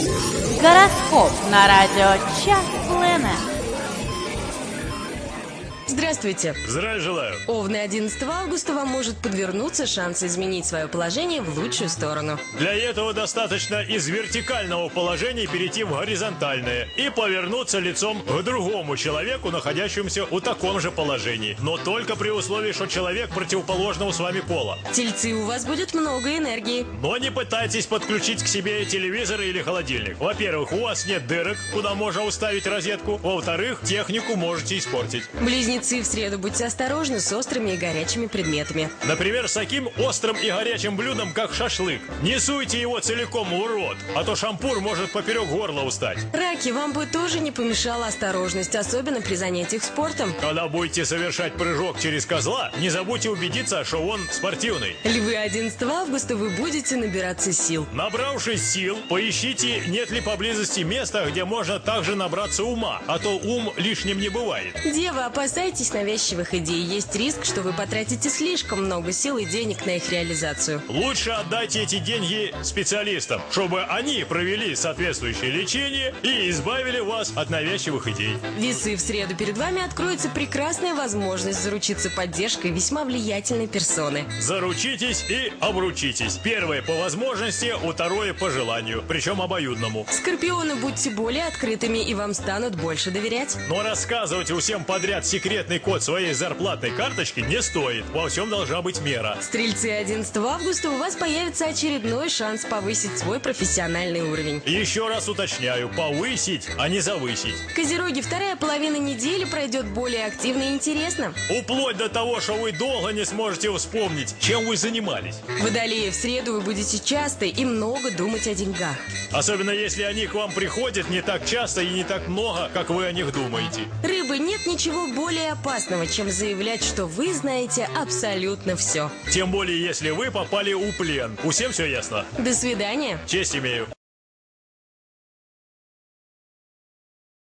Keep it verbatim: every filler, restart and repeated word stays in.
Гороскоп на радио Час Планет. Здравствуйте. Здравия желаю. Овны, одиннадцатого августа вам может подвернуться шанс изменить свое положение в лучшую сторону. Для этого достаточно из вертикального положения перейти в горизонтальное и повернуться лицом к другому человеку, находящемуся в таком же положении. Но только при условии, что человек противоположного с вами пола. Тельцы, у вас будет много энергии. Но не пытайтесь подключить к себе телевизор или холодильник. Во-первых, у вас нет дырок, куда можно уставить розетку. Во-вторых, технику можете испортить. Близнецы, в среду будьте осторожны с острыми и горячими предметами. Например, с таким острым и горячим блюдом, как шашлык. Не суйте его целиком в рот, а то шампур может поперек горла устать. Раки, вам бы тоже не помешала осторожность, особенно при занятиях спортом. Когда будете совершать прыжок через козла, не забудьте убедиться, что он спортивный. Львы, одиннадцатого августа вы будете набираться сил. Набравшись сил, поищите, нет ли поблизости места, где можно также набраться ума, а то ум лишним не бывает. Девы, опасайтесь навязчивых идей. Есть риск, что вы потратите слишком много сил и денег на их реализацию. Лучше отдайте эти деньги специалистам, чтобы они провели соответствующее лечение и избавили вас от навязчивых идей. Весы, в среду перед вами откроется прекрасная возможность заручиться поддержкой весьма влиятельной персоны. Заручитесь и обручитесь. Первое по возможности, второе по желанию, причем обоюдному. Скорпионы, будьте более открытыми, и вам станут больше доверять. Но рассказывать всем подряд секретный код своей зарплатной карточки не стоит. Во всем должна быть мера. Стрельцы, одиннадцатого августа у вас появится очередной шанс повысить свой профессиональный уровень. Еще раз уточняю, повысить, а не завысить. Козероги, вторая половина недели пройдет более активно и интересно. Уплоть до того, что вы долго не сможете вспомнить, чем вы занимались. Водолеи, в среду вы будете часто и много думать о деньгах. Особенно если они к вам приходят не так часто и не так много, как вы о них думаете. Рыбы, нет ничего более опасного, чем заявлять, что вы знаете абсолютно все. Тем более, если вы попали в плен. Всем все ясно? До свидания. Честь имею.